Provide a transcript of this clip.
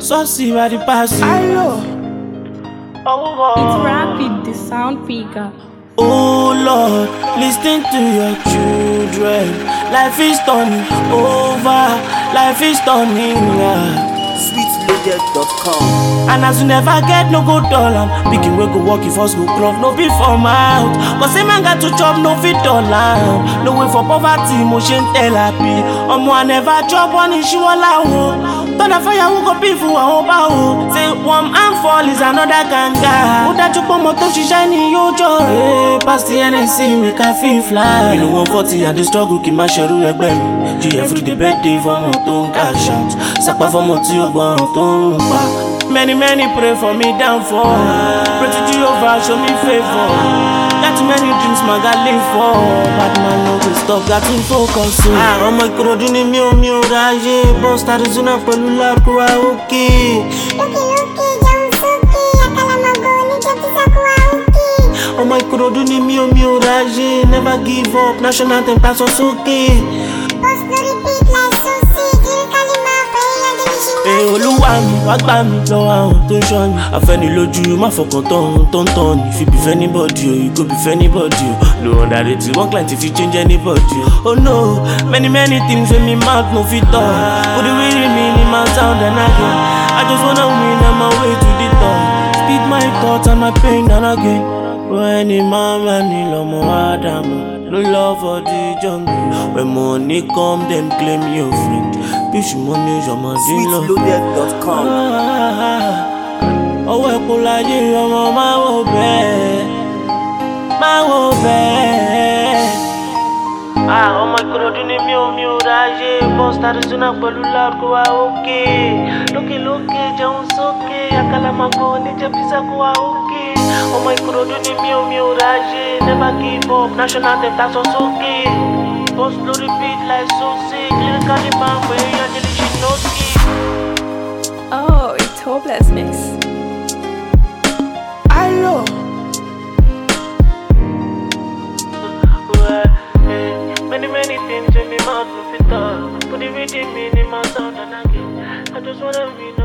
Saucy by the pass. It's Rapid, the sound picker. Oh Lord, listen to your children. Life is turning over. Life is turning. Sweetloaded.com. And as you never get no good dollar, picking we go work if us go club, no be for mouth. Cause a man got to chop, no fit dollar. No way for poverty, motion therapy. I never chop one issue all out. Turn a fire who go be for a bow. Say one and fall is another ganga. Who that you come out to shine in your joy? Hey, past the NSC, make a feel fly. You know 140 and the struggle keep my shadow again. Every day birthday for my tongue cash out. Sapa for my tea, Many pray for me downfall. Pray to Jehovah, show me favor. Got too many dreams, my God live for. But man, no to stop, got to focus. Oh my God, you need me, Raje. Boss, that is enough for you, Lakua, okay. Oh my God, you need me, Raje. Never give up, national anthem, pass us okay. Olúwa mi wá gbà mí lọ́wọ́ àwọn tó ń ṣọ́ ni. Afẹ́nilójú má fọkàn tán ni. If you be for anybody o, you go be for anybody o. No underrate one client if you change anybody o. Oh no, many things wey me mouth no fit talk. Put the way me in my sound and again. I just wanna win on my way to the top. Speed my thoughts and my pain and again. When the mama ni lomo Adama. No love for the jungle. When money come, them claim your friend. Push money, you're my dealer. Sweetloaded.com. Oh, I pull like you, I'm my wobe. My wobe. Oh my God, you need me, Raje. Boss, that is enough for you, go okay. Look, Jones, okay. Akala mago, need a pizza, go okay. Oh my God, you need me, Raje. Never give up, national anthem, that's also okay. Boss, no repeat like so sick. Lyrically, man, where you are delicious, no ski. Oh, it's hopelessness. Hello. Many things in me mouth, no fit talk. Put the rhythm in my sound and again. I just wanna win.